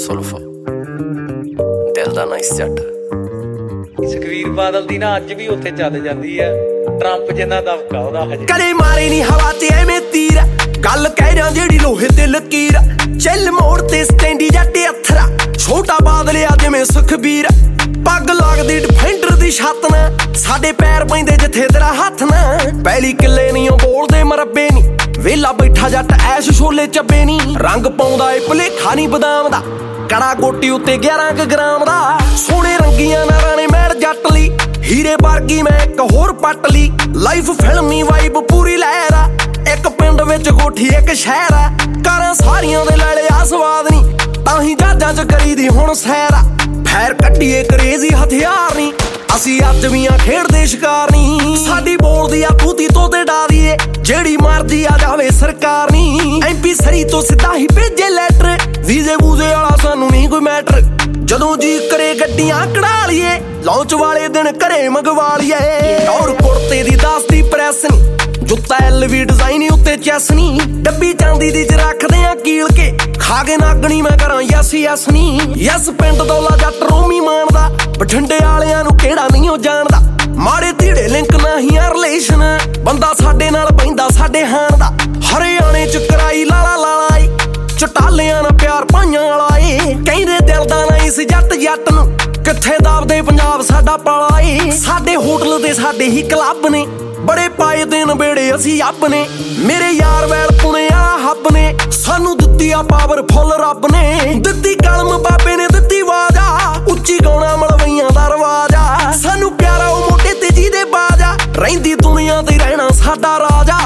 ਸੁਲਫ ਦਿਲ ਦਾ ਨਾਈਸ ਜੱਟ। ਸੁਖਵੀਰ ਬਾਦਲ ਦੀ ਨਾ ਅੱਜ ਵੀ ਉੱਥੇ ਚੱਲ ਜਾਂਦੀ ਆ, ਟਰੰਪ ਜਿੰਨਾ ਦਬਕਾ ਉਹਦਾ ਹਜੇ। ਕਦੇ ਮਾਰੇ ਨੀ ਹਵਾ ਤੇ ਐਵੇਂ ਤੀਰ, ਗੱਲ ਕਹਿ ਰਿਹਾ ਜਿਹੜੀ ਲੋਹੇ ਤੇ ਲਕੀਰ। ਚੱਲ ਮੋੜ ਤੇ ਸਟੈਂਡੀ ਜੱਟ ਅਥਰਾ, ਛੋਟਾ ਬਾਦਲ ਆ ਜਿਵੇਂ ਸੁਖਬੀਰ। ਪੱਗ ਲੱਗਦੀ ਡਿਫੈਂਡਰ ਦੀ ਛੱਤ ਨਾ, ਸਾਡੇ ਪੈਰ ਪੈਂਦੇ ਜਿੱਥੇ ਤੇਰਾ ਹੱਥ ਨਾ। ਪਹਿਲੀ ਕਿੱਲੇ ਨੀ ਉਹ ਬੋਲਦੇ ਮਰੱਬੇ ਨੀ, ਵੇਲਾ ਬੈਠਾ ਜੱਟ ਐਸ਼ ਛੋਲੇ ਚੱਬੇ ਨੀ। ਰੰਗ ਪਾਉਂਦਾ ਏ ਭੁਲੇਖਾ ਨੀ ਬਦਾਮ ਦਾ, ਕੜਾ ਗੋਟੀ ਉੱਤੇ 11 ਕੁ ਗ੍ਰਾਮ ਦਾ। ਸੋਹਣੇ ਰੰਗੀਆਂ ਨਾਰਾਂ ਨੇ ਮਹਿਰ ਜੱਟ ਲਈ, ਹੀਰੇ ਵਰਗੀ ਮੈਂ ਇੱਕ ਹੋਰ ਪੱਟ ਲਈ। ਲਾਈਫ ਫਿਲਮੀ ਵਾਈਬ ਪੂਰੀ ਲਹਿਰ ਆ, ਇੱਕ ਪਿੰਡ ਵਿੱਚ ਕੋਠੀ ਇੱਕ ਸ਼ਹਿਰ ਆ। ਕਾਰਾਂ ਸਾਰੀਆਂ ਦੇ ਲੈ ਲਿਆ ਸਵਾਦ ਨੀ, ਤਾਂ ਹੀ ਜਹਾਜ਼ਾਂ 'ਚ ਕਰੀਦੀ ਹੁਣ ਸੈਰ ਆ। ਫੈਰ ਕੱਢੀਏ ਕਰੇਜ਼ੀ ਹਥਿਆਰ ਨੀ, ਅਸੀਂ ਅੱਜ ਵੀ ਆ ਖੇਡਦੇ ਸ਼ਿਕਾਰ ਨੀ। ਸਾਡੀ ਬੋਲਦੀ ਆ ਤੂਤੀ ਤੋਤੇ ਡਾ ਦੀਏ, ਜਿਹੜੀ ਮਰਦੀ ਆ ਜਾਵੇ ਸਰਕਾਰ ਨੀ। MP ਸਰੀ ਤੋਂ ਸਿੱਧਾ ਹੀ ਭੇਜੇ ਲੈਟਰ, ਵੀਜ਼ੇ ਵੂਜ਼ੇ ਵਾਲਾ ਸਾਨੂੰ ਨਹੀਂ ਕੋਈ ਮੈਟਰ। ਜਦੋਂ ਜੀ ਕਰੇ ਗੱਡੀਆਂ ਕਢਾ ਲਈਏ, ਲਾਂਚ ਵਾਲੇ ਦਿਨ ਘਰੇ ਮੰਗਵਾ ਲਈਏ। ਔਰ ਕੁੜਤੇ ਦੀ ਦੱਸਦੀ ਪ੍ਰੈਸ ਨੀ, ਜੁੱਤਾ LV ਡਿਜ਼ਾਈਨ ਉੱਤੇ ਚੈਸ ਨੀ। ਡੱਬੀ ਚਾਂਦੀ ਦੀ ਚ ਰੱਖਦੇ ਆ ਕੀਲ ਕੇ, ਖਾ ਕੇ ਨਾਗਣੀ ਮੈਂ ਕਰਾਂ ਯਸ ਯਸ ਨੀ। ਯਸ ਪਿੰਡ ਦੌਲਾ ਜੱਟ ਰੋਮੀ ਮਾਣਦਾ, ਬਠਿੰਡੇ ਵਾਲਿਆਂ ਨੂੰ ਕਿਹੜਾ ਨਹੀਂ ਉਹ ਜਾਣਦਾ। ਮਾੜੇ ਧੀੜੇ ਲਿੰਕ ਨਹੀਂ ਆ ਰਿਲੇਸ਼ਨ, ਬੰਦਾ ਸਾਡੇ ਨਾਲ ਪੈਂਦਾ ਸਾਡੇ ਹਾਣ ਦਾ। ਹਰਿਆਣੇ ਚ ਕਰਾਈ ਲਾਲਾ ਲਾਲਾ ਏ, ਚਟਾਲਿਆਂ ਨਾਲ ਪਿਆਰ ਪਾਈਆਂ ਵਾਲਾ ਏ। ਕਹਿੰਦੇ ਦਿਲ ਦਾ ਨਾ ਇਸ ਜੱਟ ਜੱਟ ਨੂੰ, ਕਿੱਥੇ ਦਾਬਦੇ ਪੰਜਾਬ ਸਾਡਾ ਪਾਲਾ ਏ। ਸਾਡੇ ਹੋਟਲ ਤੇ ਸਾਡੇ ਹੀ ਕਲੱਬ ਨੇ, ਬੜੇ ਪਾਏ ਦਿਨ ਬੇੜੇ ਅਸੀਂ ਅੱਬ ਨੇ। ਮੇਰੇ ਯਾਰ ਵੈਲ ਪੁਣੇ ਆ ਹੱਬ ਨੇ, ਸਾਨੂੰ ਦਿੱਤੀ ਆ ਪਾਵਰ ਫੁੱਲ ਰੱਬ ਨੇ। ਦਿੱਤੀ ਕਲਮ ਬਾਬੇ ਨੇ ਦਿੱਤੀ ਵਾਜਾ, ਉੱਚੀ ਗਾਉਣਾ ਮਲਵਈਆਂ ਦਾ ਰਵਾਜ ਆ। ਸਾਨੂੰ ਪਿਆਰਾ ਉਹ ਮੋਢੇ ਤੇ ਜਿਹਦੇ ਬਾਜਾ, ਰਹਿੰਦੀ ਦੁਨੀਆ ਤੇ ਰਹਿਣਾ ਸਾਡਾ ਰਾਜਾ।